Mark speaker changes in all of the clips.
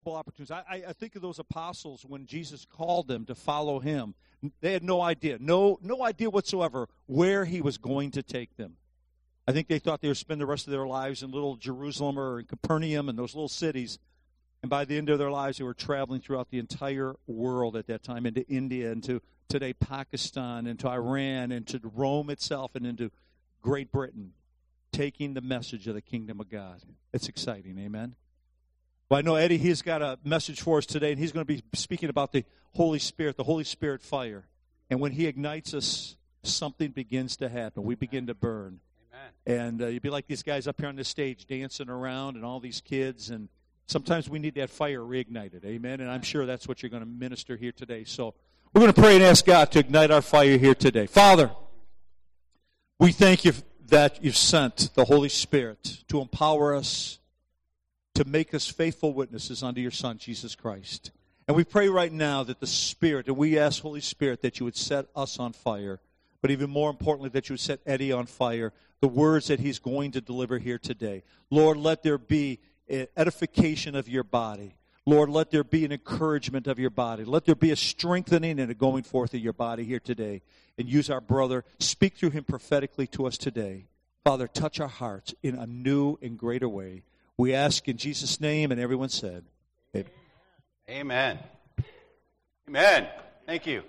Speaker 1: opportunities. I think of those apostles when Jesus called them to follow him. They had no idea, no idea whatsoever where he was going to take them. I think they thought they would spend the rest of their lives in little Jerusalem or in Capernaum and those little cities. And by the end of their lives, they were traveling throughout the entire world at that time, into India, into today Pakistan, into Iran, into Rome itself, and into Great Britain, taking the message of the kingdom of God. It's exciting, amen? Well, I know Eddie, he's got a message for us today, and he's going to be speaking about the Holy Spirit fire. And when he ignites us, something begins to happen. We begin to burn. Amen. And you'd be like these guys up here on the stage dancing around and all these kids, and sometimes we need that fire reignited, amen? And I'm sure that's what you're going to minister here today. So we're going to pray and ask God to ignite our fire here today. Father, we thank you that you've sent the Holy Spirit to empower us, to make us faithful witnesses unto your Son, Jesus Christ. And we pray right now that the Spirit, and we ask, Holy Spirit, that you would set us on fire, but even more importantly, that you would set Eddie on fire, the words that he's going to deliver here today. Lord, let there be an edification of your body. Lord, let there be an encouragement of your body. Let there be a strengthening and a going forth of your body here today. And use our brother. Speak through him prophetically to us today. Father, touch our hearts in a new and greater way. We ask in Jesus' name, and everyone said, Amen.
Speaker 2: Amen. Amen. Thank you.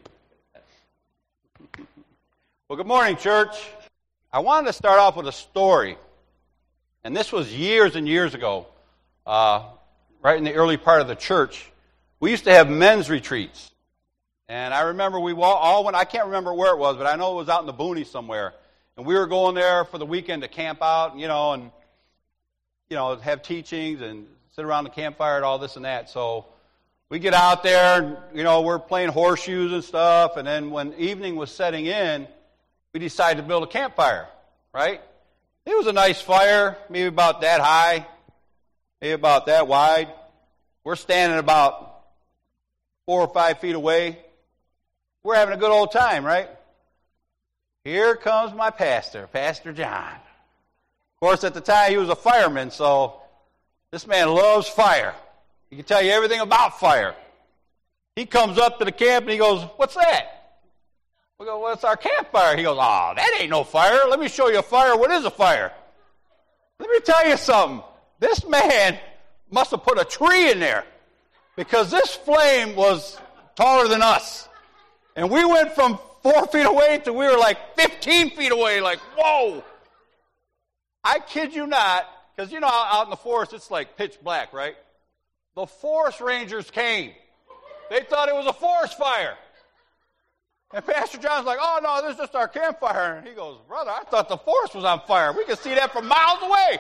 Speaker 2: Well, good morning, church. I wanted to start off with a story. And this was years and years ago, right in the early part of the church. We used to have men's retreats. And I remember we all went, I can't remember where it was, but I know it was out in the boonies somewhere. And we were going there for the weekend to camp out, and have teachings and sit around the campfire and all this and that. So we get out there, and, we're playing horseshoes and stuff. And then when evening was setting in, we decided to build a campfire, right? It was a nice fire, maybe about that high, maybe about that wide. We're standing about 4 or 5 feet away. We're having a good old time, right? Here comes my pastor, Pastor John. Of course, at the time, he was a fireman, so this man loves fire. He can tell you everything about fire. He comes up to the camp and he goes, "What's that?" We go, "Well, it's our campfire." He goes, "Oh, that ain't no fire. Let me show you a fire. What is a fire?" Let me tell you something. This man must have put a tree in there because this flame was taller than us. And we went from 4 feet away to we were like 15 feet away, like, whoa. I kid you not, because out in the forest it's like pitch black, right? The forest rangers came. They thought it was a forest fire. And Pastor John's like, "Oh, no, this is just our campfire." And he goes, "Brother, I thought the forest was on fire. We could see that from miles away."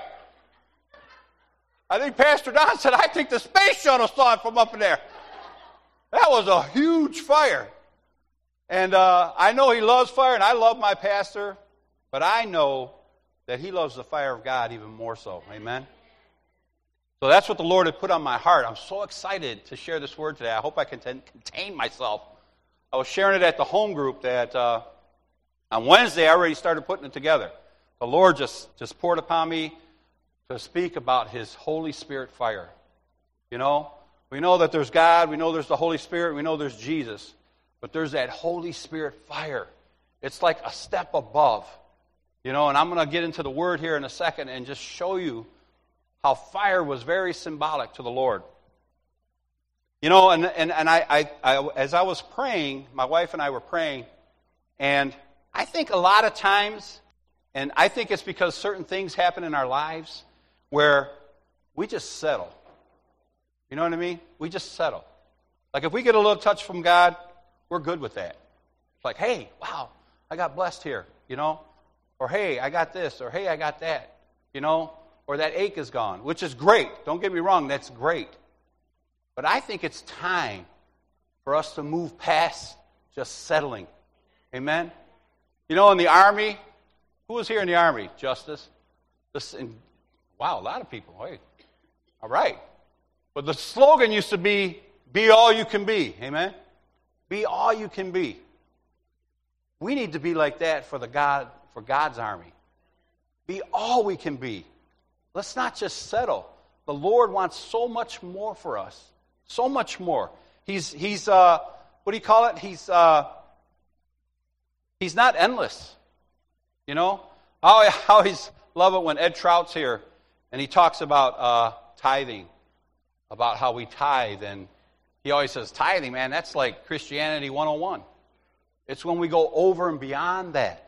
Speaker 2: I think Pastor Don said, "I think the space shuttle saw it from up in there." That was a huge fire. And I know he loves fire, and I love my pastor, but I know that he loves the fire of God even more so. Amen? So that's what the Lord had put on my heart. I'm so excited to share this word today. I hope I can contain myself. I was sharing it at the home group that on Wednesday I already started putting it together. The Lord just poured upon me to speak about His Holy Spirit fire. We know that there's God, we know there's the Holy Spirit, we know there's Jesus. But there's that Holy Spirit fire. It's like a step above. And I'm going to get into the Word here in a second and just show you how fire was very symbolic to the Lord. And I as I was praying, my wife and I were praying, and I think a lot of times, and I think it's because certain things happen in our lives where we just settle. You know what I mean? We just settle. Like if we get a little touch from God, we're good with that. It's like, "Hey, wow, I got blessed here," Or, "Hey, I got this," or, "Hey, I got that," Or that ache is gone, which is great. Don't get me wrong, that's great. But I think it's time for us to move past just settling. Amen? In the Army, who was here in the Army? Justice? Wow, a lot of people. Hey, all right. But the slogan used to be all you can be. Amen? Be all you can be. We need to be like that for God's army. Be all we can be. Let's not just settle. The Lord wants so much more for us. So much more. He's what do you call it? He's not endless. You know? I always love it when Ed Trout's here and he talks about tithing, about how we tithe. And he always says, tithing, man, that's like Christianity 101. It's when we go over and beyond that.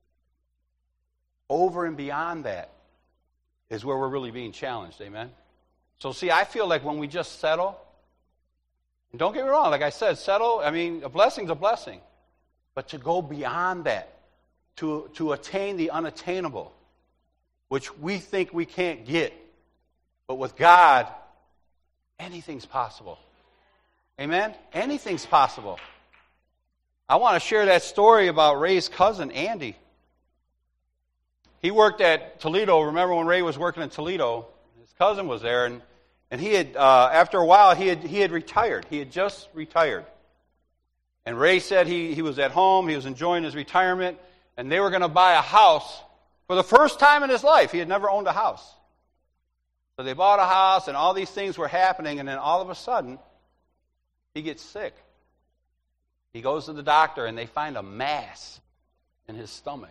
Speaker 2: Over and beyond that is where we're really being challenged, amen? So see, I feel like when we just settle, and don't get me wrong, like I said, settle, I mean, a blessing's a blessing. But to go beyond that, to attain the unattainable, which we think we can't get, but with God, anything's possible. Amen? Anything's possible. I want to share that story about Ray's cousin, Andy. He worked at Toledo. Remember when Ray was working in Toledo? His cousin was there, and he had, after a while, he had retired. He had just retired. And Ray said he was at home, he was enjoying his retirement, and they were going to buy a house for the first time in his life. He had never owned a house. So they bought a house, and all these things were happening, and then all of a sudden, he gets sick. He goes to the doctor, and they find a mass in his stomach.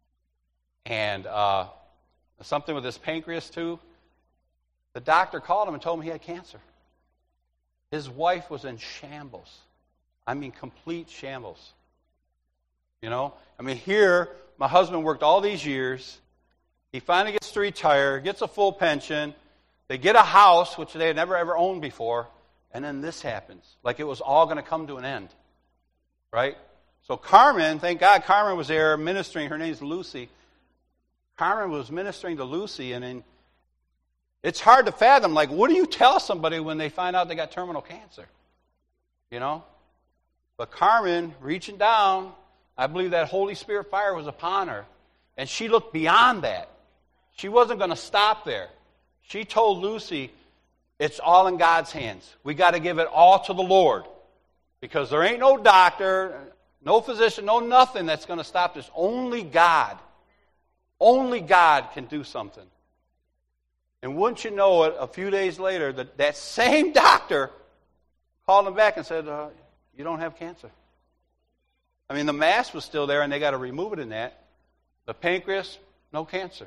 Speaker 2: And something with his pancreas, too. The doctor called him and told him he had cancer. His wife was in shambles. I mean, complete shambles. You know? I mean, here, my husband worked all these years. He finally gets to retire, gets a full pension. They get a house, which they had never, ever owned before. And then this happens. Like it was all going to come to an end. Right? So Carmen, thank God Carmen was there ministering. Her name's Lucy. Carmen was ministering to Lucy, and then it's hard to fathom, like, what do you tell somebody when they find out they got terminal cancer? You know? But Carmen, reaching down, I believe that Holy Spirit fire was upon her, and she looked beyond that. She wasn't going to stop there. She told Lucy, it's all in God's hands. We got to give it all to the Lord, because there ain't no doctor, no physician, no nothing that's going to stop this. Only God. Only God can do something. And wouldn't you know it, a few days later, that same doctor called him back and said, you don't have cancer. I mean, the mass was still there, and they got to remove it in that. The pancreas, no cancer.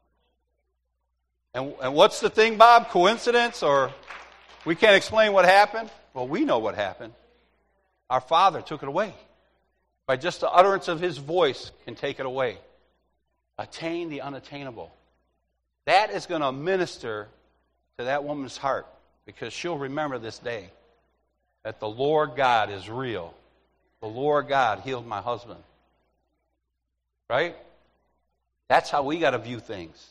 Speaker 2: And what's the thing, Bob? Coincidence? Or we can't explain what happened? Well, we know what happened. Our Father took it away. By just the utterance of His voice can take it away. Attain the unattainable. That is going to minister to that woman's heart, because she'll remember this day that the Lord God is real. The Lord God healed my husband. Right? That's how we got to view things.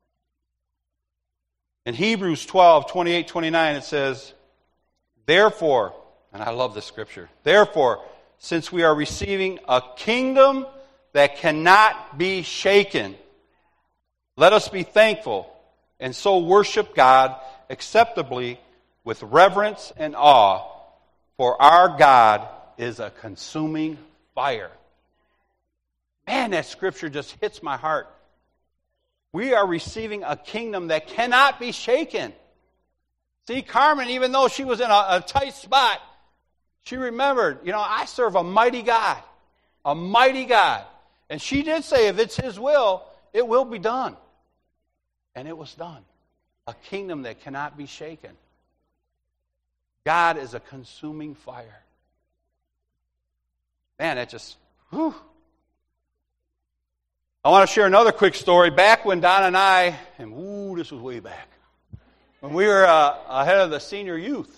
Speaker 2: In Hebrews 12, 28, 29, it says, therefore, and I love this scripture, therefore, since we are receiving a kingdom that cannot be shaken, let us be thankful and so worship God acceptably with reverence and awe, for our God is a consuming fire. Man, that scripture just hits my heart. We are receiving a kingdom that cannot be shaken. See, Carmen, even though she was in a tight spot, she remembered, I serve a mighty God. A mighty God. And she did say, if it's His will, it will be done. And it was done. A kingdom that cannot be shaken. God is a consuming fire. Man, that just, whew. I want to share another quick story. Back when Don and I, and this was way back, when we were ahead of the senior youth.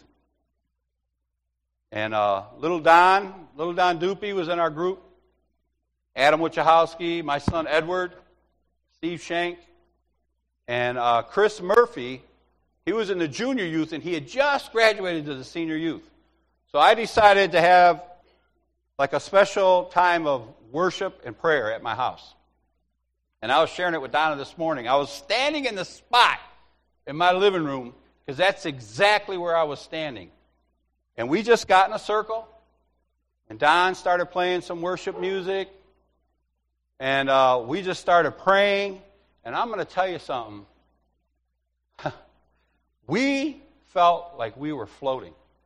Speaker 2: And little Don Dupe was in our group. Adam Wachowski, my son Edward, Steve Shank, and Chris Murphy. He was in the junior youth, and he had just graduated to the senior youth. So I decided to have like a special time of worship and prayer at my house. And I was sharing it with Donna this morning. I was standing in the spot in my living room, because that's exactly where I was standing. And we just got in a circle, and Don started playing some worship music, and we just started praying. And I'm going to tell you something. We felt like we were floating.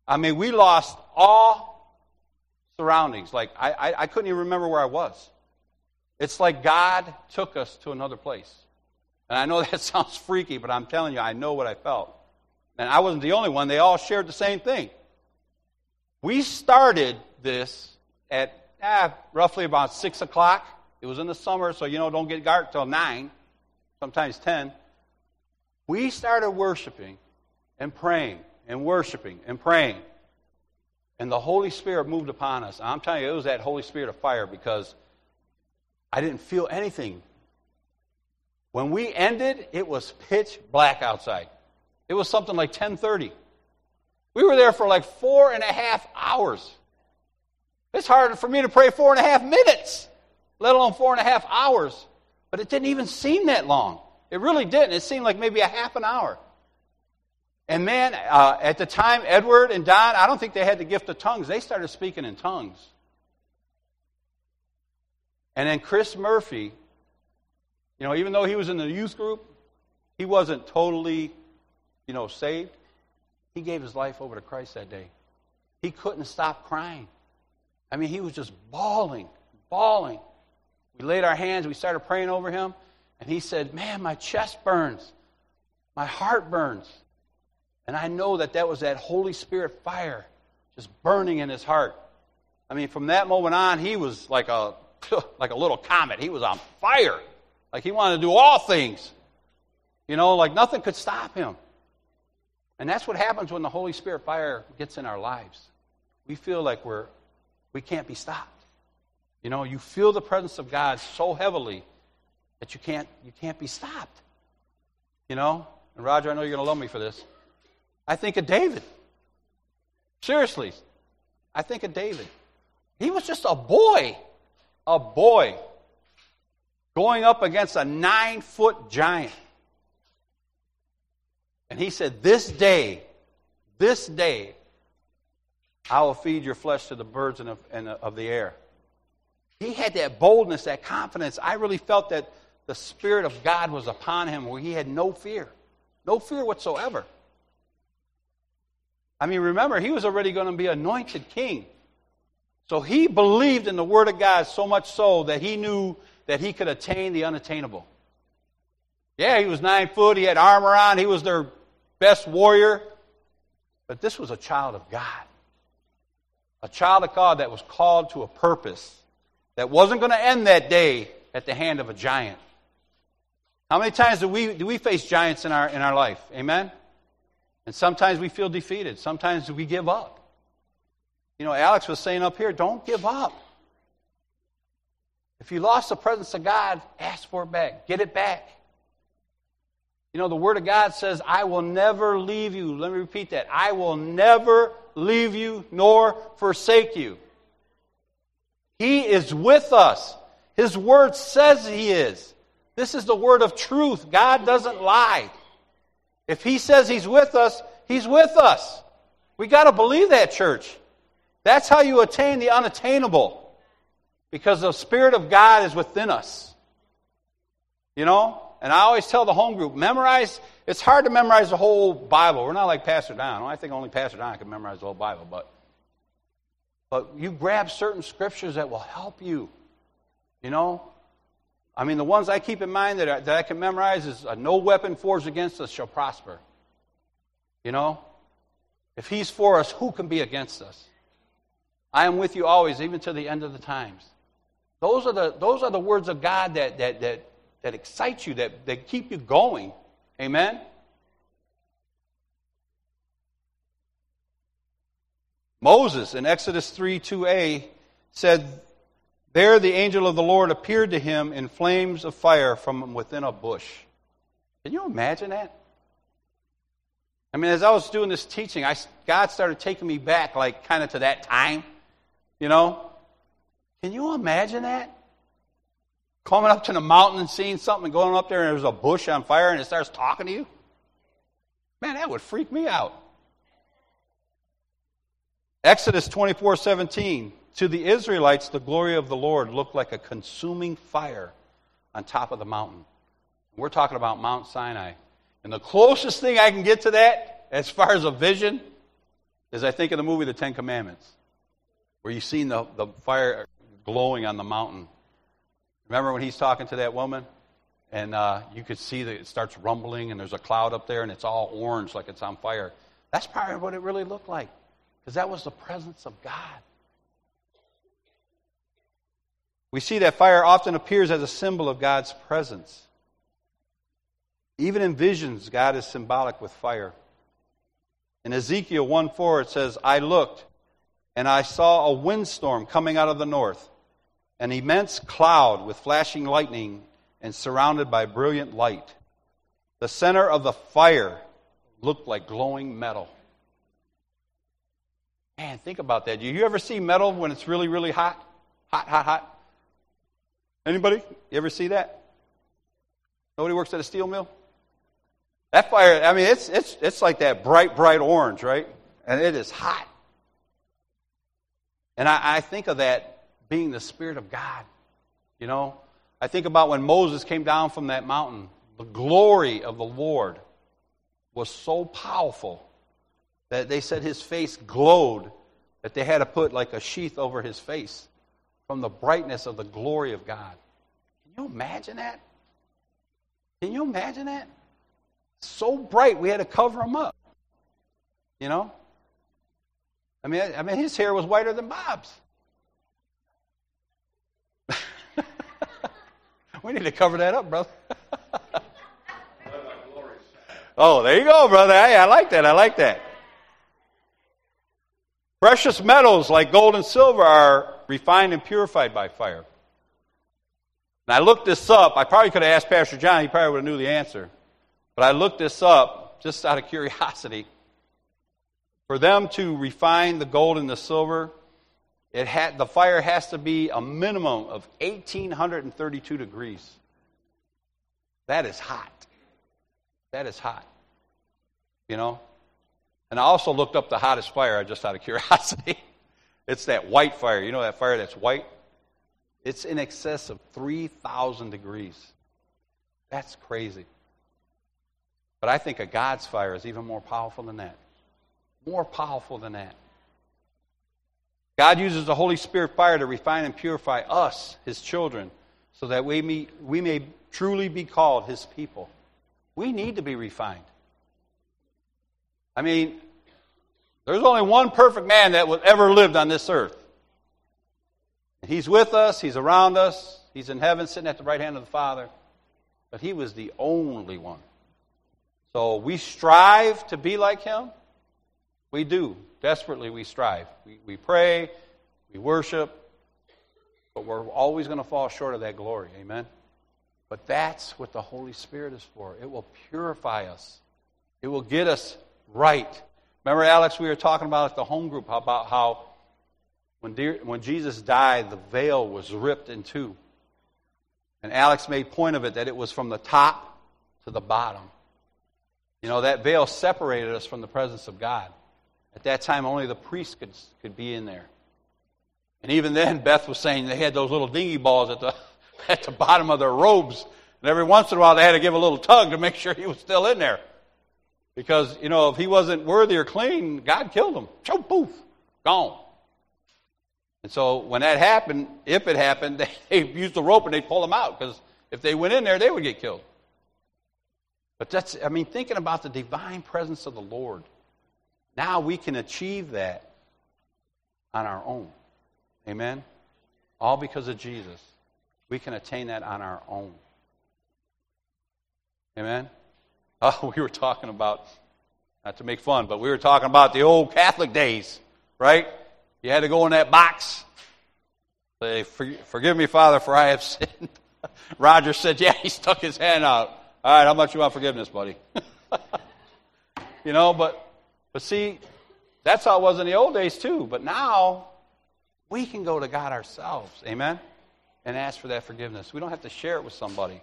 Speaker 2: I mean, we lost all surroundings. Like, I couldn't even remember where I was. It's like God took us to another place. And I know that sounds freaky, but I'm telling you, I know what I felt. And I wasn't the only one. They all shared the same thing. We started this at roughly about 6 o'clock. It was in the summer, so, don't get dark till 9, sometimes 10. We started worshiping and praying and worshiping and praying. And the Holy Spirit moved upon us. I'm telling you, it was that Holy Spirit of fire, because I didn't feel anything. When we ended, it was pitch black outside. It was something like 10:30. We were there for like 4.5 hours. It's hard for me to pray 4.5 minutes, let alone 4.5 hours. But it didn't even seem that long. It really didn't. It seemed like maybe a half an hour. And man, at the time, Edward and Don, I don't think they had the gift of tongues. They started speaking in tongues. And then Chris Murphy, even though he was in the youth group, he wasn't totally, saved. He gave his life over to Christ that day. He couldn't stop crying. I mean, he was just bawling. We laid our hands, we started praying over him, and he said, man, my chest burns. My heart burns. And I know that was that Holy Spirit fire just burning in his heart. I mean, from that moment on, he was like a little comet. He was on fire. Like he wanted to do all things. Like nothing could stop him. And that's what happens when the Holy Spirit fire gets in our lives. We feel like we can't be stopped. You feel the presence of God so heavily that you can't be stopped. And Roger, I know you're going to love me for this. I think of David. Seriously. I think of David. He was just a boy going up against a 9-foot giant. And he said, this day, I will feed your flesh to the birds of the air. He had that boldness, that confidence. I really felt that the Spirit of God was upon him, where he had no fear whatsoever. I mean, remember, he was already going to be anointed king. So he believed in the Word of God so much so that he knew that he could attain the unattainable. Yeah, he was 9 foot, he had armor on, he was their best warrior. But this was a child of God. A child of God that was called to a purpose that wasn't going to end that day at the hand of a giant. How many times do we face giants in our life? Amen? And sometimes we feel defeated. Sometimes we give up. Alex was saying up here, don't give up. If you lost the presence of God, ask for it back. Get it back. The Word of God says, I will never leave you. Let me repeat that. I will never leave you nor forsake you. He is with us. His Word says He is. This is the word of truth. God doesn't lie. If He says He's with us, He's with us. We got to believe that, church. That's how you attain the unattainable. Because the Spirit of God is within us. And I always tell the home group, memorize. It's hard to memorize the whole Bible. We're not like Pastor Don. I think only Pastor Don can memorize the whole Bible. But you grab certain scriptures that will help you. I mean, the ones I keep in mind that I can memorize is, no weapon forged against us shall prosper. If He's for us, who can be against us? I am with you always, even to the end of the times. Those are the words of God that excite you, that keep you going. Amen? Moses in Exodus 3:2a said, there the angel of the Lord appeared to him in flames of fire from within a bush. Can you imagine that? I mean, as I was doing this teaching, God started taking me back, like kind of to that time. Can you imagine that? Coming up to the mountain and seeing something, going up there and there's a bush on fire and it starts talking to you? Man, that would freak me out. Exodus 24:17. To the Israelites, the glory of the Lord looked like a consuming fire on top of the mountain. We're talking about Mount Sinai. And the closest thing I can get to that, as far as a vision, is I think of the movie The Ten Commandments, where you've seen the fire glowing on the mountain. Remember when he's talking to that woman? And you could see that it starts rumbling, and there's a cloud up there, and it's all orange like it's on fire. That's probably what it really looked like, because that was the presence of God. We see that fire often appears as a symbol of God's presence. Even in visions, God is symbolic with fire. In Ezekiel 1:4, it says, I looked, and I saw a windstorm coming out of the north, an immense cloud with flashing lightning and surrounded by brilliant light. The center of the fire looked like glowing metal. Man, think about that. Do you ever see metal when it's really, really hot? Hot. Anybody? You ever see that? Nobody works at a steel mill? That fire, I mean, it's like that bright orange, right? And it is hot. And I think of that being the Spirit of God. You know, I think about when Moses came down from that mountain. The glory of the Lord was so powerful that they said his face glowed, that they had to put like a sheath over his face from the brightness of the glory of God. Can you imagine that? Can you imagine that? So bright, we had to cover him up. You know? I mean, his hair was whiter than Bob's. We need to cover that up, brother. Oh, there you go, brother. Hey, I like that. Precious metals like gold and silver are refined and purified by fire. And I looked this up. I probably could have asked Pastor John. He probably would have knew the answer. But I looked this up just out of curiosity. For them to refine the gold and the silver, the fire has to be a minimum of 1,832 degrees. That is hot. That is hot. You know? And I also looked up the hottest fire just out of curiosity. It's that white fire. You know that fire that's white? It's in excess of 3,000 degrees. That's crazy. But I think a God's fire is even more powerful than that. More powerful than that. God uses the Holy Spirit fire to refine and purify us, His children, so that we may truly be called His people. We need to be refined. I mean, there's only one perfect man that ever lived on this earth. He's with us, He's around us, He's in heaven sitting at the right hand of the Father. But He was the only one. So we strive to be like Him. We do. Desperately we strive. We pray, we worship, but we're always going to fall short of that glory. Amen? But that's what the Holy Spirit is for. It will purify us. It will get us right. Remember, Alex, we were talking about at the home group about how when Jesus died, the veil was ripped in two. And Alex made point of it that it was from the top to the bottom. You know, that veil separated us from the presence of God. At that time, only the priest could be in there. And even then, Beth was saying they had those little dingy balls at the bottom of their robes. And every once in a while, they had to give a little tug to make sure he was still in there. Because, you know, if he wasn't worthy or clean, God killed him. Chow, poof, gone. And so when that happened, if it happened, they used the rope and they'd pull him out. Because if they went in there, they would get killed. But thinking about the divine presence of the Lord, now we can achieve that on our own. Amen? All because of Jesus. We can attain that on our own. Amen? Oh, we were talking about, not to make fun, but we were talking about the old Catholic days, right? You had to go in that box. Say, forgive me, Father, for I have sinned. Roger said, yeah, he stuck his hand out. All right, how much you want forgiveness, buddy? You know, but see, that's how it was in the old days too. But now, we can go to God ourselves, amen, and ask for that forgiveness. We don't have to share it with somebody.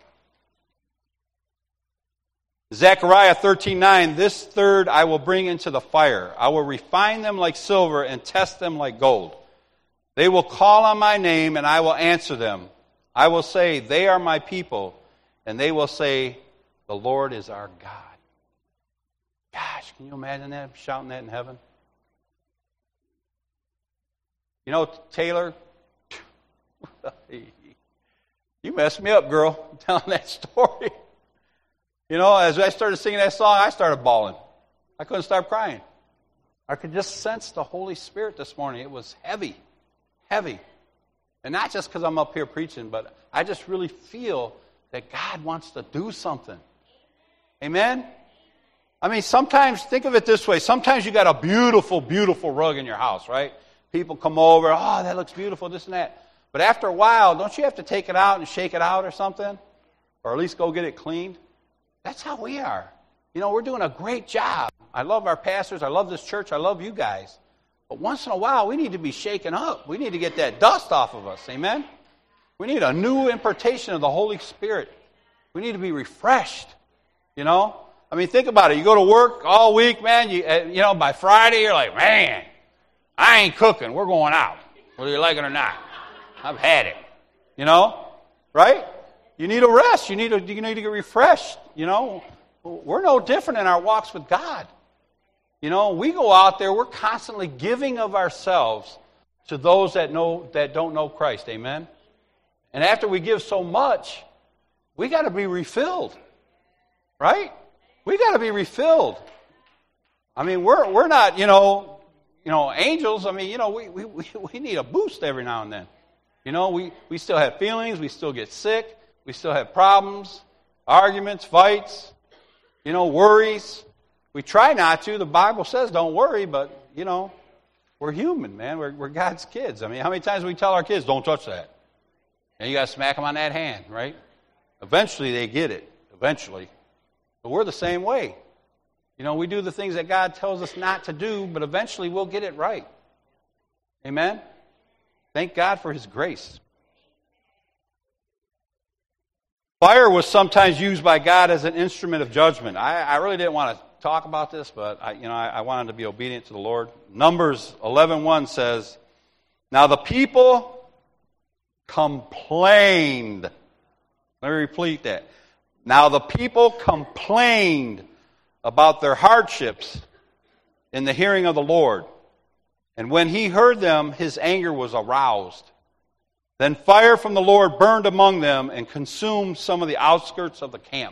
Speaker 2: Zechariah 13:9, this third I will bring into the fire. I will refine them like silver and test them like gold. They will call on my name and I will answer them. I will say, they are my people. And they will say, the Lord is our God. Gosh, can you imagine that? Shouting that in heaven? You know, Taylor, you messed me up, girl, telling that story. You know, as I started singing that song, I started bawling. I couldn't stop crying. I could just sense the Holy Spirit this morning. It was heavy, heavy. And not just because I'm up here preaching, but I just really feel that God wants to do something. Amen? I mean, sometimes, think of it this way. Sometimes you got a beautiful, beautiful rug in your house, right? People come over, oh, that looks beautiful, this and that. But after a while, don't you have to take it out and shake it out or something? Or at least go get it cleaned? That's how we are. You know, we're doing a great job. I love our pastors. I love this church. I love you guys. But once in a while, we need to be shaken up. We need to get that dust off of us. Amen? We need a new impartation of the Holy Spirit. We need to be refreshed. You know? I mean, think about it. You go to work all week, man. You know, by Friday, you're like, man, I ain't cooking. We're going out, whether you like it or not. I've had it. You know? Right? You need a rest. You need to get refreshed. You know? We're no different in our walks with God. You know, we go out there, we're constantly giving of ourselves to those that don't know Christ. Amen? And after we give so much, we got to be refilled. Right? We got to be refilled. I mean, we're not, you know, angels. I mean, you know, we need a boost every now and then. You know, we still have feelings, we still get sick, we still have problems, arguments, fights, you know, worries. We try not to. The Bible says don't worry, but, you know, we're human, man. We're God's kids. I mean, how many times do we tell our kids, don't touch that? And you got to smack them on that hand, right? Eventually they get it. Eventually. But we're the same way. You know, we do the things that God tells us not to do, but eventually we'll get it right. Amen? Thank God for His grace. Fire was sometimes used by God as an instrument of judgment. I really didn't want to talk about this, but I wanted to be obedient to the Lord. Numbers 11:1 says, "Now the people complained." Let me repeat that. Now the people complained about their hardships in the hearing of the Lord. And when He heard them, His anger was aroused. Then fire from the Lord burned among them and consumed some of the outskirts of the camp.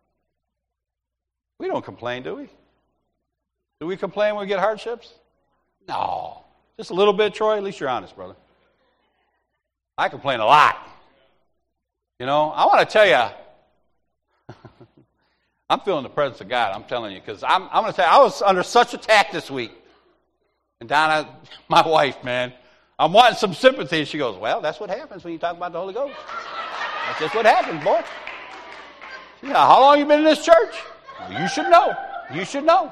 Speaker 2: We don't complain, do we? Do we complain when we get hardships? No. Just a little bit, Troy? At least you're honest, brother. I complain a lot. You know, I want to tell you, I'm feeling the presence of God, I'm telling you, because I'm going to tell you, I was under such attack this week. And Donna, my wife, man, I'm wanting some sympathy. She goes, well, that's what happens when you talk about the Holy Ghost. That's just what happens, boy. She said, how long you been in this church? Well, you should know. You should know.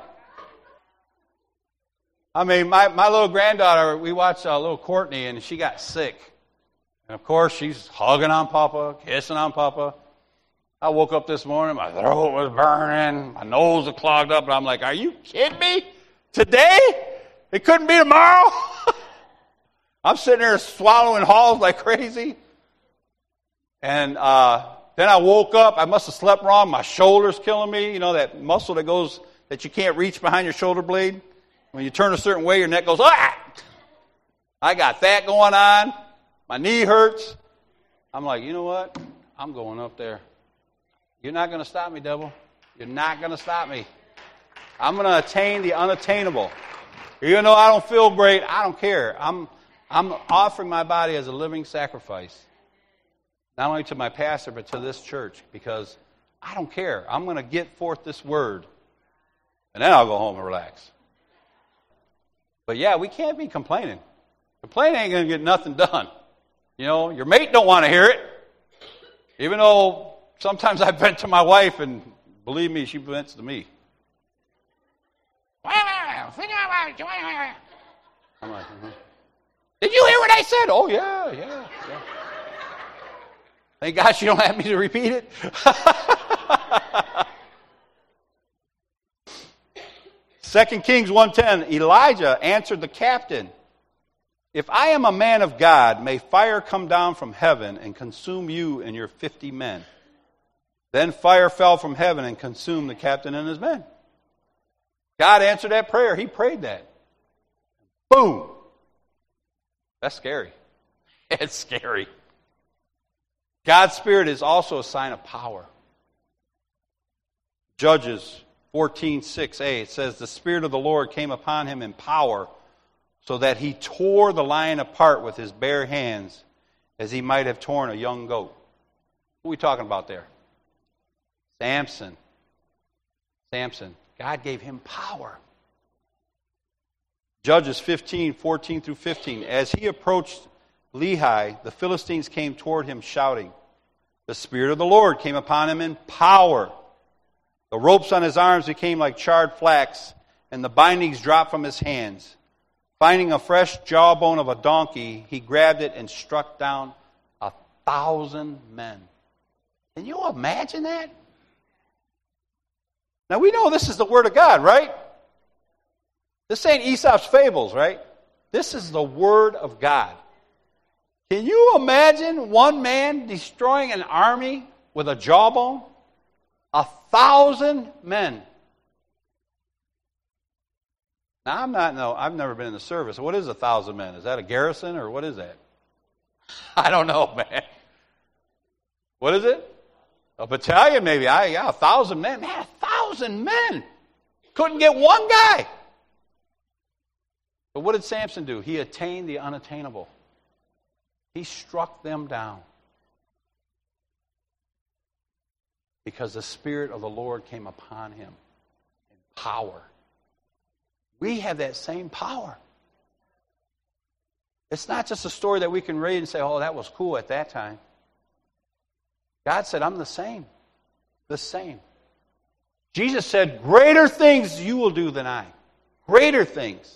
Speaker 2: I mean, my little granddaughter, we watched little Courtney, and she got sick. And, of course, she's hugging on Papa, kissing on Papa. I woke up this morning, my throat was burning, my nose was clogged up, and I'm like, are you kidding me? Today? It couldn't be tomorrow? I'm sitting there swallowing halls like crazy. And then I woke up. I must have slept wrong. My shoulder's killing me. You know, that muscle that you can't reach behind your shoulder blade? When you turn a certain way, your neck goes, ah! I got that going on. My knee hurts. I'm like, you know what? I'm going up there. You're not going to stop me, devil. You're not going to stop me. I'm going to attain the unattainable. Even though I don't feel great, I don't care. I'm offering my body as a living sacrifice. Not only to my pastor, but to this church. Because I don't care. I'm going to get forth this word. And then I'll go home and relax. But yeah, we can't be complaining. Complaining ain't going to get nothing done. You know, your mate don't want to hear it. Even though sometimes I vent to my wife, and believe me, she vents to me. I'm like, did you hear what I said? Oh, yeah. Thank God she don't have me to repeat it. 2 Kings 1:10, Elijah answered the captain, if I am a man of God, may fire come down from heaven and consume you and your 50 men. Then fire fell from heaven and consumed the captain and his men. God answered that prayer. He prayed that. Boom. That's scary. It's scary. God's Spirit is also a sign of power. Judges 14:6a, it says, the Spirit of the Lord came upon him in power, so that he tore the lion apart with his bare hands, as he might have torn a young goat. What are we talking about there? Samson. God gave him power. Judges 15:14 through 15. As he approached Lehi, the Philistines came toward him shouting. The Spirit of the Lord came upon him in power. The ropes on his arms became like charred flax, and the bindings dropped from his hands. Finding a fresh jawbone of a donkey, he grabbed it and struck down 1,000 men. Can you imagine that? Now we know this is the Word of God, right? This ain't Aesop's fables, right? This is the Word of God. Can you imagine one man destroying an army with a jawbone? 1,000 men. Now, I've never been in the service. What is 1,000 men? Is that a garrison or what is that? I don't know, man. What is it? A battalion, maybe. 1,000 men. Man, 1,000 men. Couldn't get one guy. But what did Samson do? He attained the unattainable. He struck them down. Because the Spirit of the Lord came upon him in power. We have that same power. It's not just a story that we can read and say, oh, that was cool at that time. God said, I'm the same. The same. Jesus said, greater things you will do than I. Greater things.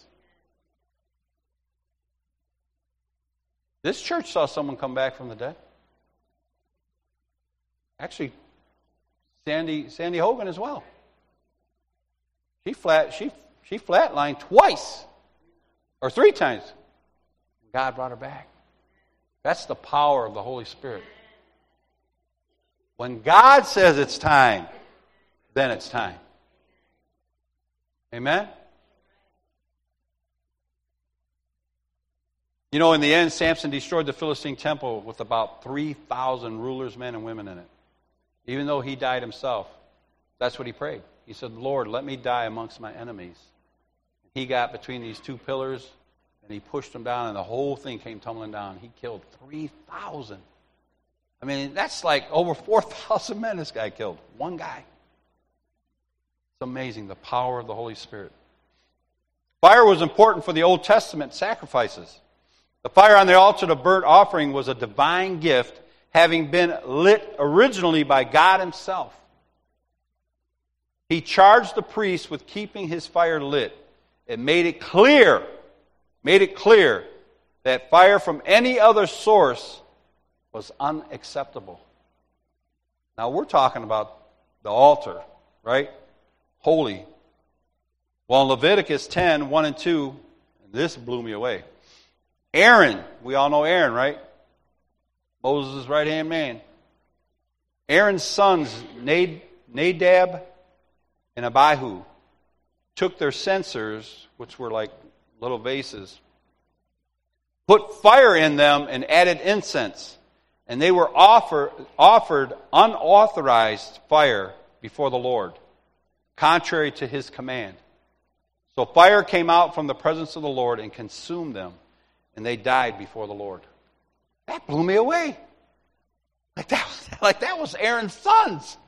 Speaker 2: This church saw someone come back from the dead. Actually, Sandy Hogan as well. She flatlined twice or 3 times. God brought her back. That's the power of the Holy Spirit. When God says it's time, then it's time. Amen? You know, in the end, Samson destroyed the Philistine temple with about 3,000 rulers, men and women in it. Even though he died himself, that's what he prayed. He said, Lord, let me die amongst my enemies. He got between these 2 pillars, and he pushed them down, and the whole thing came tumbling down. He killed 3,000. I mean, that's like over 4,000 men this guy killed. One guy. It's amazing, the power of the Holy Spirit. Fire was important for the Old Testament sacrifices. The fire on the altar of burnt offering was a divine gift, having been lit originally by God himself. He charged the priest with keeping his fire lit. It made it clear that fire from any other source was unacceptable. Now we're talking about the altar, right? Holy. Well, in Leviticus 10, 1 and 2, this blew me away. Aaron, we all know Aaron, right? Moses' right-hand man. Aaron's sons, Nadab and Abihu, took their censers, which were like little vases, put fire in them and added incense, and they were offered unauthorized fire before the Lord, contrary to his command. So fire came out from the presence of the Lord and consumed them, and they died before the Lord. That blew me away. Like that was Aaron's sons.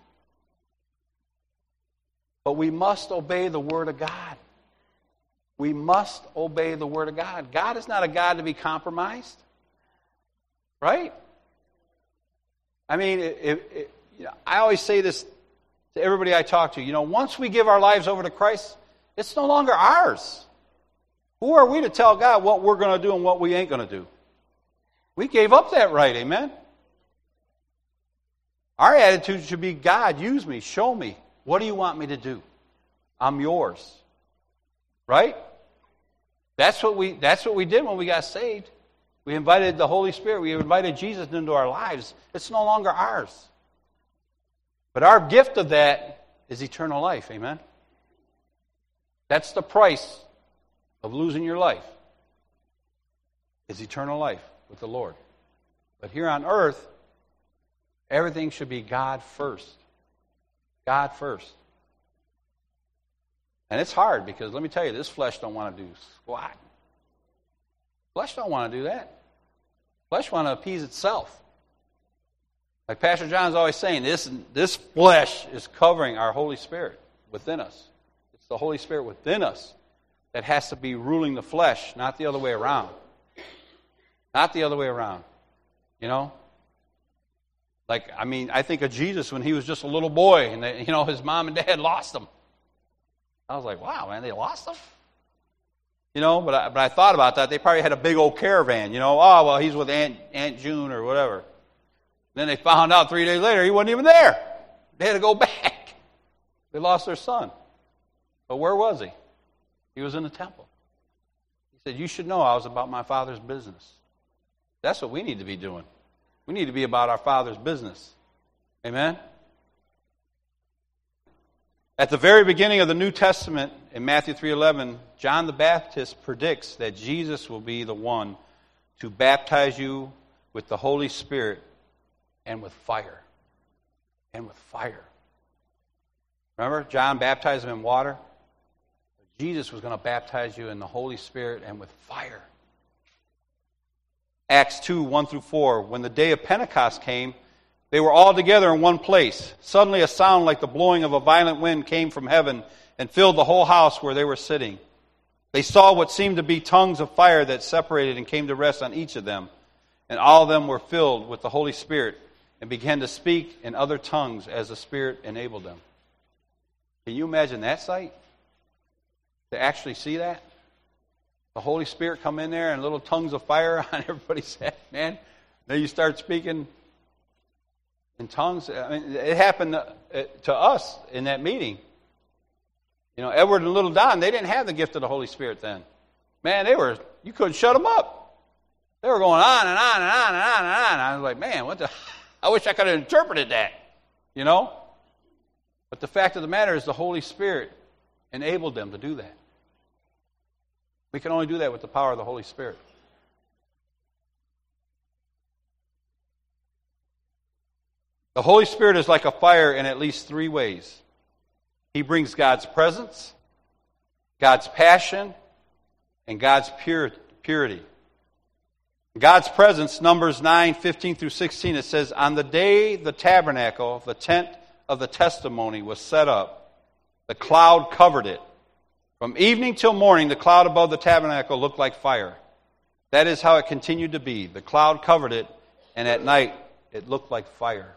Speaker 2: But we must obey the Word of God. We must obey the Word of God. God is not a God to be compromised. Right? I mean, I always say this to everybody I talk to. You know, once we give our lives over to Christ, it's no longer ours. Who are we to tell God what we're going to do and what we ain't going to do? We gave up that right, amen? Our attitude should be, God, use me, show me. What do you want me to do? I'm yours. Right? That's what we did when we got saved. We invited the Holy Spirit. We invited Jesus into our lives. It's no longer ours. But our gift of that is eternal life, amen? That's the price of losing your life. is eternal life with the Lord. But here on earth, everything should be God first. God first. And it's hard because, let me tell you, this flesh don't want to do squat. Flesh don't want to do that. Flesh want to appease itself. Like Pastor John's always saying, this flesh is covering our Holy Spirit within us. It's the Holy Spirit within us that has to be ruling the flesh, not the other way around. Not the other way around. You know? Like, I mean, I think of Jesus when he was just a little boy and, his mom and dad lost him. I was like, wow, man, they lost him? But I thought about that. They probably had a big old caravan, oh, well, he's with Aunt June or whatever. Then they found out 3 days later he wasn't even there. They had to go back. They lost their son. But where was he? He was in the temple. He said, you should know I was about my Father's business. That's what we need to be doing. We need to be about our Father's business. Amen? At the very beginning of the New Testament, in Matthew 3:11, John the Baptist predicts that Jesus will be the one to baptize you with the Holy Spirit and with fire. And with fire. Remember, John baptized him in water? Jesus was going to baptize you in the Holy Spirit and with fire. Acts 2:1-4, when the day of Pentecost came, they were all together in one place. Suddenly a sound like the blowing of a violent wind came from heaven and filled the whole house where they were sitting. They saw what seemed to be tongues of fire that separated and came to rest on each of them. And all of them were filled with the Holy Spirit and began to speak in other tongues as the Spirit enabled them. Can you imagine that sight? To actually see that? The Holy Spirit come in there and little tongues of fire on everybody's head, man. Then you start speaking in tongues. I mean, it happened to us in that meeting. Edward and little Don, they didn't have the gift of the Holy Spirit then. Man, you couldn't shut them up. They were going on and on and on and on and on. I was like, man, I wish I could have interpreted that. But the fact of the matter is the Holy Spirit enabled them to do that. We can only do that with the power of the Holy Spirit. The Holy Spirit is like a fire in at least 3 ways. He brings God's presence, God's passion, and God's purity. God's presence, Numbers 9:15-16, it says, on the day the tabernacle, the tent of the testimony, was set up, the cloud covered it. From evening till morning, the cloud above the tabernacle looked like fire. That is how it continued to be. The cloud covered it, and at night it looked like fire.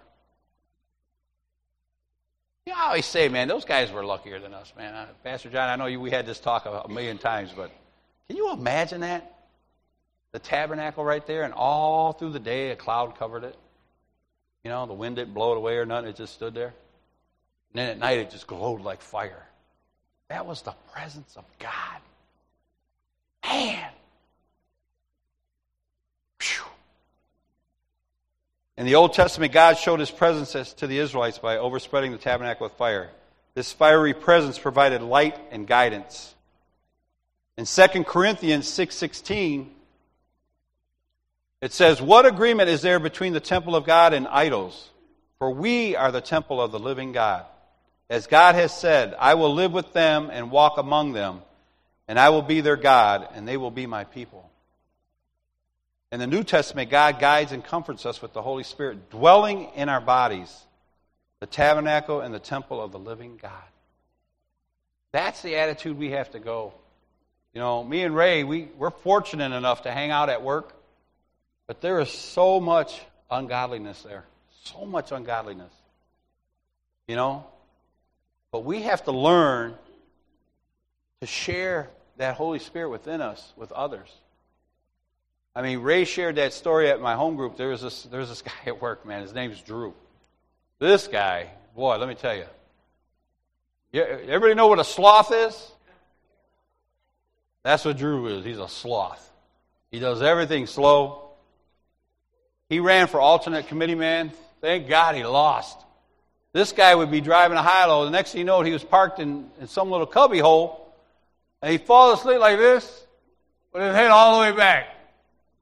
Speaker 2: I always say, man, those guys were luckier than us, man. Pastor John, I know we had this talk a million times, but can you imagine that? The tabernacle right there, and all through the day a cloud covered it. The wind didn't blow it away or nothing. It just stood there. And then at night it just glowed like fire. That was the presence of God. Man. Whew. In the Old Testament, God showed His presence to the Israelites by overspreading the tabernacle with fire. This fiery presence provided light and guidance. In 2 Corinthians 6:16, it says, what agreement is there between the temple of God and idols? For we are the temple of the living God. As God has said, I will live with them and walk among them, and I will be their God, and they will be my people. In the New Testament, God guides and comforts us with the Holy Spirit dwelling in our bodies, the tabernacle and the temple of the living God. That's the attitude we have to go. Me and Ray, we're fortunate enough to hang out at work, but there is so much ungodliness there. So much ungodliness. But we have to learn to share that Holy Spirit within us with others. I mean, Ray shared that story at my home group. There's this guy at work, man. His name's Drew. This guy, boy, let me tell you. Everybody know what a sloth is? That's what Drew is. He's a sloth. He does everything slow. He ran for alternate committee man. Thank God he lost. This guy would be driving a high-low. The next thing you know, he was parked in some little cubby hole, and he'd fall asleep like this with his head all the way back.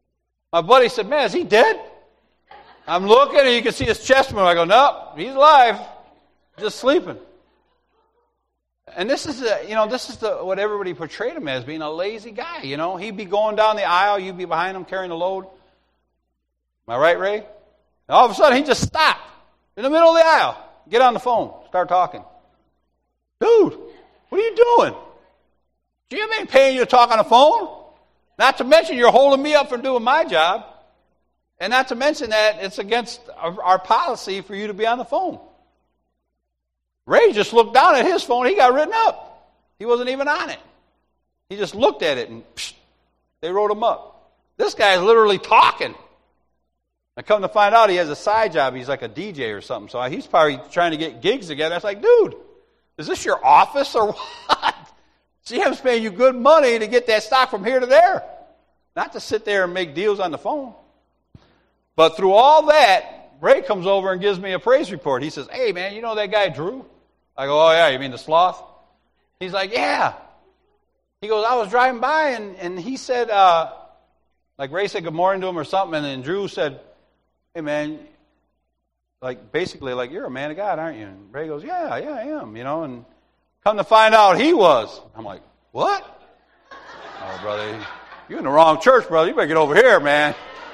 Speaker 2: My buddy said, man, is he dead? I'm looking, and you can see his chest move. I go, nope, he's alive, just sleeping. And this is what everybody portrayed him as, being a lazy guy. He'd be going down the aisle, you'd be behind him carrying the load. Am I right, Ray? And all of a sudden, he just stopped in the middle of the aisle, get on the phone, start talking. Dude, what are you doing? Jim ain't paying you to talk on the phone. Not to mention you're holding me up from doing my job. And not to mention that it's against our policy for you to be on the phone. Ray just looked down at his phone. He got written up. He wasn't even on it. He just looked at it and they wrote him up. This guy's literally talking. I come to find out he has a side job. He's like a DJ or something. So he's probably trying to get gigs together. I was like, dude, is this your office or what? GM's paying you good money to get that stock from here to there. Not to sit there and make deals on the phone. But through all that, Ray comes over and gives me a praise report. He says, hey, man, you know that guy Drew? I go, oh, yeah, you mean the sloth? He's like, yeah. He goes, I was driving by, and he said, like Ray said good morning to him or something, and then Drew said, hey, man, basically, you're a man of God, aren't you? And Ray goes, yeah, I am, and come to find out he was. I'm like, what? Oh, brother, you're in the wrong church, brother. You better get over here, man.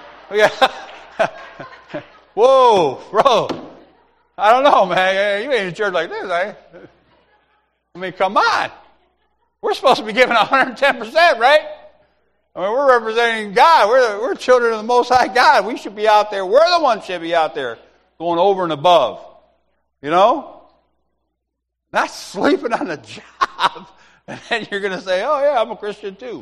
Speaker 2: Whoa, bro. I don't know, man. You ain't in a church like this, eh? I mean, come on. We're supposed to be giving 110%, right? I mean, we're representing God. We're children of the Most High God. We should be out there. We're the ones should be out there going over and above. Not sleeping on the job. And then you're going to say, oh, yeah, I'm a Christian too.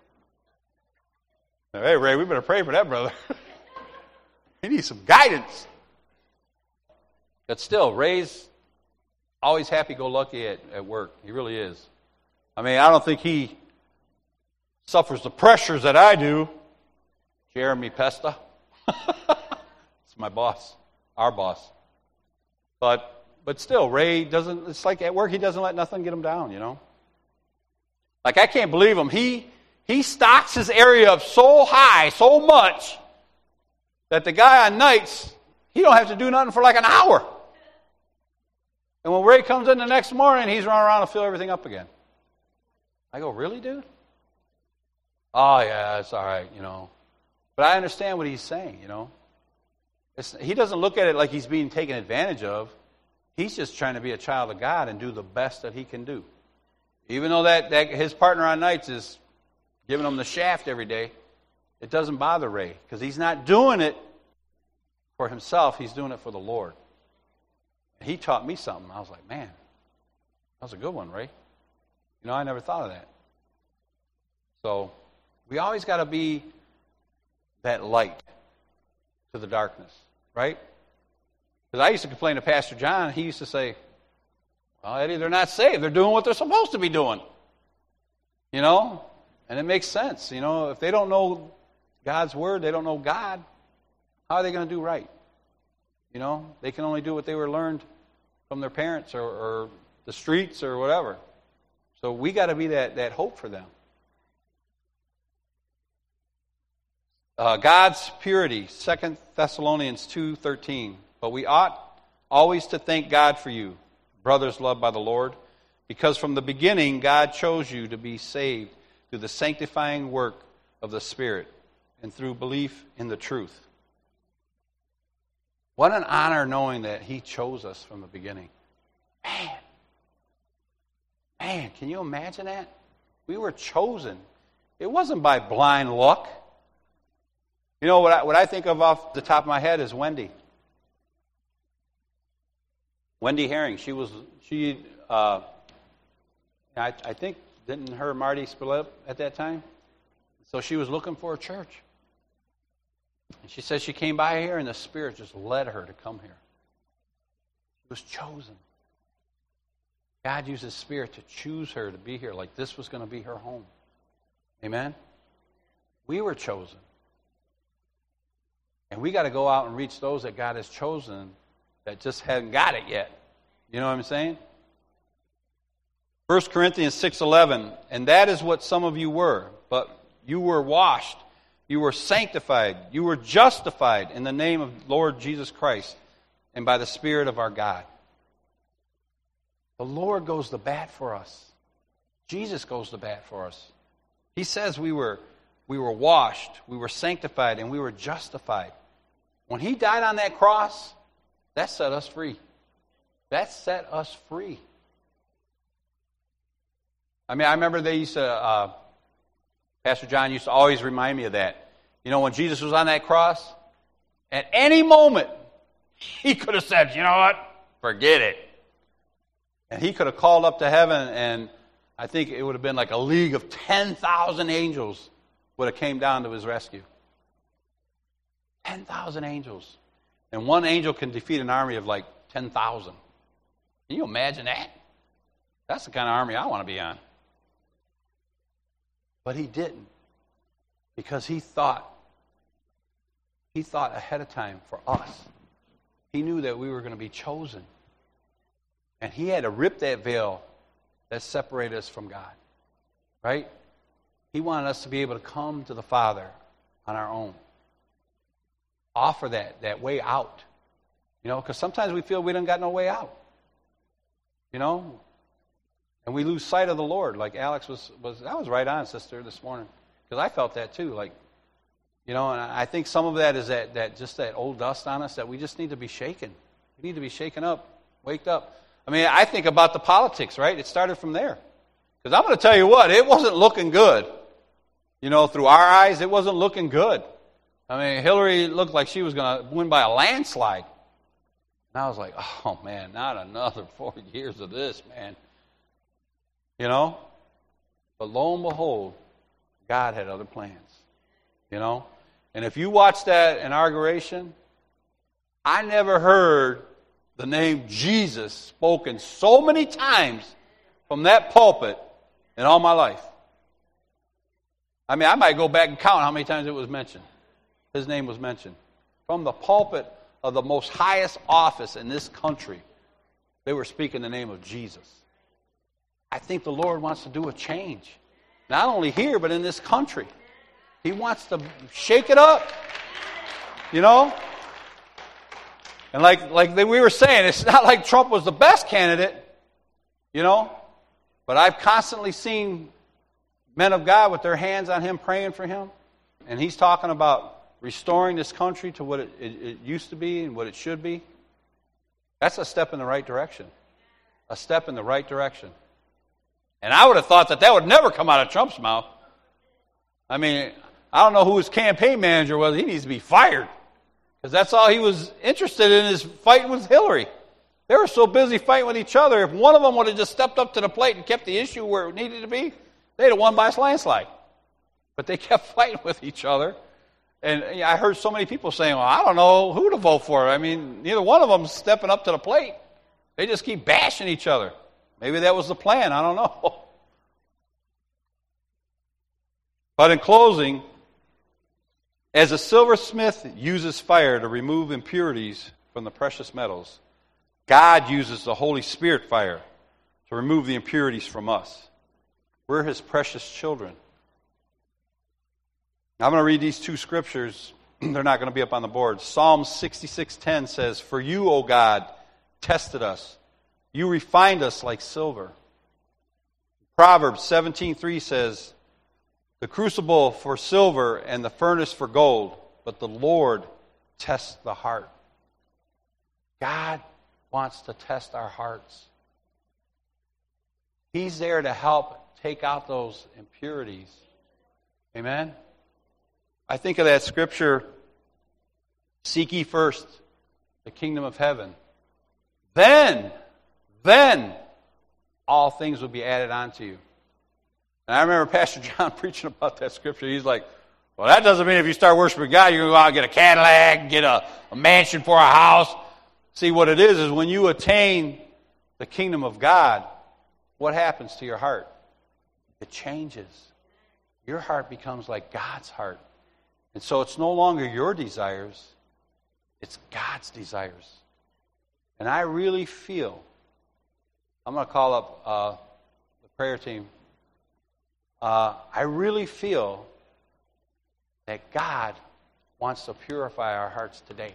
Speaker 2: Hey, Ray, we better pray for that brother. He needs some guidance. But still, Ray's always happy-go-lucky at work. He really is. I mean, I don't think he suffers the pressures that I do. Jeremy Pesta. It's my boss, our boss. But still, Ray doesn't, it's like at work, he doesn't let nothing get him down, Like, I can't believe him. He stocks his area up so high, so much, that the guy on nights, he don't have to do nothing for like an hour. And when Ray comes in the next morning, he's running around to fill everything up again. I go, really, dude? Oh, yeah, it's all right, But I understand what he's saying, He doesn't look at it like he's being taken advantage of. He's just trying to be a child of God and do the best that he can do. Even though that his partner on nights is giving him the shaft every day, it doesn't bother Ray because he's not doing it for himself. He's doing it for the Lord. And he taught me something. I was like, man, that was a good one, Ray. I never thought of that. So we always got to be that light to the darkness, right? Because I used to complain to Pastor John, and he used to say, well, Eddie, they're not saved. They're doing what they're supposed to be doing. And it makes sense. If they don't know God's Word, they don't know God, how are they going to do right? They can only do what they were learned from their parents or the streets or whatever. So we got to be that hope for them. God's purity, 2 Thessalonians 2:13. But we ought always to thank God for you, brothers loved by the Lord, because from the beginning God chose you to be saved through the sanctifying work of the Spirit and through belief in the truth. What an honor knowing that He chose us from the beginning. Man, can you imagine that? We were chosen. It wasn't by blind luck. What I think of off the top of my head is Wendy. Wendy Herring. I think, didn't her and Marty split up at that time? So she was looking for a church. And she says she came by here and the Spirit just led her to come here. She was chosen. God used His Spirit to choose her to be here, like this was going to be her home. Amen? We were chosen. And we got to go out and reach those that God has chosen that just haven't got it yet. You know what I'm saying? 1 Corinthians 6:11, and that is what some of you were, but you were washed, You were sanctified. You were justified in the name of Lord Jesus Christ and by the Spirit of our God. The Lord goes to bat for us. Jesus goes to bat for us. He says we were washed, we were sanctified, and we were justified. When He died on that cross, that set us free. That set us free. I mean, I remember they used to, Pastor John used to always remind me of that. You know, when Jesus was on that cross, at any moment, He could have said, you know what, forget it. And He could have called up to heaven, and I think it would have been like a league of 10,000 angels would have came down to His rescue. 10,000 angels. And one angel can defeat an army of like 10,000. Can you imagine that? That's the kind of army I want to be on. But He didn't. Because He thought ahead of time for us. He knew that we were going to be chosen. And He had to rip that veil that separated us from God. Right? He wanted us to be able to come to the Father on our own. Offer that way out. You know, because sometimes we feel we don't got no way out. You know? And we lose sight of the Lord. Like Alex was that was right on, sister, this morning. Because I felt that too. Like, you know, and I think some of that is that just that old dust on us that we just need to be shaken. We need to be shaken up, waked up. I mean, I think about the politics, right? It started from there. Because I'm going to tell you what, it wasn't looking good. You know, through our eyes, it wasn't looking good. I mean, Hillary looked like she was going to win by a landslide. And I was like, oh, man, not another 4 years of this, man. You know? But lo and behold, God had other plans. You know? And if you watch that inauguration, I never heard the name Jesus spoken so many times from that pulpit in all my life. I mean, I might go back and count how many times it was mentioned. His name was mentioned. From the pulpit of the most highest office in this country, they were speaking the name of Jesus. I think the Lord wants to do a change. Not only here, but in this country. He wants to shake it up. You know? And like we were saying, it's not like Trump was the best candidate. You know? But I've constantly seen men of God with their hands on him, praying for him. And he's talking about restoring this country to what it used to be and what it should be. That's a step in the right direction. A step in the right direction. And I would have thought that would never come out of Trump's mouth. I mean, I don't know who his campaign manager was. He needs to be fired. Because that's all he was interested in, is fighting with Hillary. They were so busy fighting with each other. If one of them would have just stepped up to the plate and kept the issue where it needed to be, they'd have won by a landslide. But they kept fighting with each other. And I heard so many people saying, well, I don't know who to vote for. I mean, neither one of them is stepping up to the plate. They just keep bashing each other. Maybe that was the plan. I don't know. But in closing, as a silversmith uses fire to remove impurities from the precious metals, God uses the Holy Spirit fire to remove the impurities from us. We're His precious children. Now, I'm going to read these two scriptures. They're not going to be up on the board. Psalm 66:10 says, "For you, O God, tested us. You refined us like silver." Proverbs 17:3 says, "The crucible for silver and the furnace for gold, but the Lord tests the heart." God wants to test our hearts. He's there to help take out those impurities. Amen? I think of that scripture, "Seek ye first the kingdom of heaven. Then all things will be added unto you." And I remember Pastor John preaching about that scripture. He's like, well, that doesn't mean if you start worshiping God, you're going to go out and get a Cadillac, get a mansion for a house. See, what it is when you attain the kingdom of God, what happens to your heart? It changes. Your heart becomes like God's heart. And so it's no longer your desires, it's God's desires. And I really feel, I'm going to call up the prayer team. I really feel that God wants to purify our hearts today.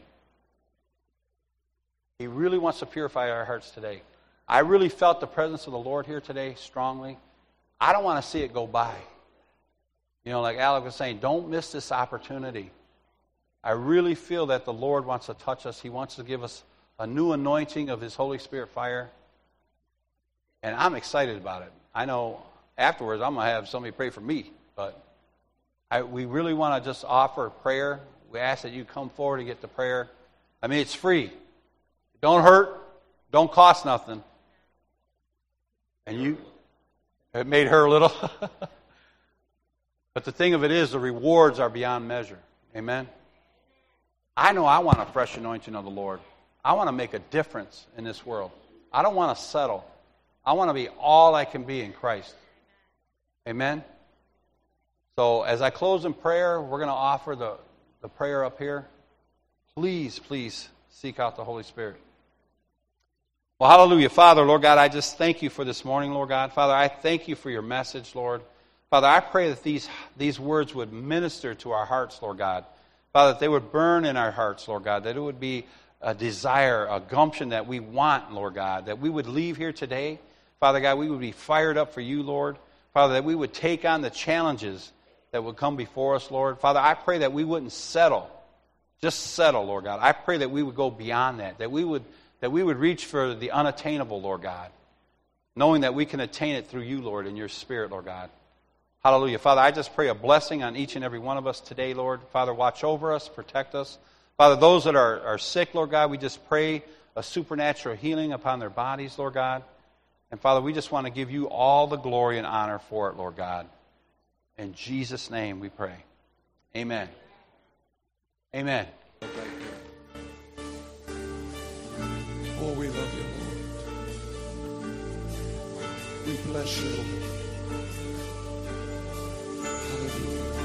Speaker 2: He really wants to purify our hearts today. I really felt the presence of the Lord here today strongly. I don't want to see it go by. You know, like Alec was saying, don't miss this opportunity. I really feel that the Lord wants to touch us. He wants to give us a new anointing of His Holy Spirit fire. And I'm excited about it. I know afterwards I'm going to have somebody pray for me. But we really want to just offer prayer. We ask that you come forward and get the prayer. I mean, it's free. It don't hurt. Don't cost nothing. And it made her a little. But the thing of it is, the rewards are beyond measure. Amen? I know I want a fresh anointing of the Lord. I want to make a difference in this world. I don't want to settle. I want to be all I can be in Christ. Amen? So as I close in prayer, we're going to offer the prayer up here. Please, please seek out the Holy Spirit. Well, hallelujah. Father, Lord God, I just thank you for this morning, Lord God. Father, I thank you for your message, Lord. Father, I pray that these words would minister to our hearts, Lord God. Father, that they would burn in our hearts, Lord God, that it would be a desire, a gumption that we want, Lord God, that we would leave here today. Father God, we would be fired up for you, Lord. Father, that we would take on the challenges that would come before us, Lord. Father, I pray that we wouldn't settle, just settle, Lord God. I pray that we would go beyond that we would reach for the unattainable, Lord God, knowing that we can attain it through you, Lord, in your Spirit, Lord God. Hallelujah. Father, I just pray a blessing on each and every one of us today, Lord. Father, watch over us, protect us. Father, those that are sick, Lord God, we just pray a supernatural healing upon their bodies, Lord God. And Father, we just want to give you all the glory and honor for it, Lord God. In Jesus' name we pray. Amen. Amen.
Speaker 3: Oh, we love you, Lord. We bless you, Lord. Hallelujah.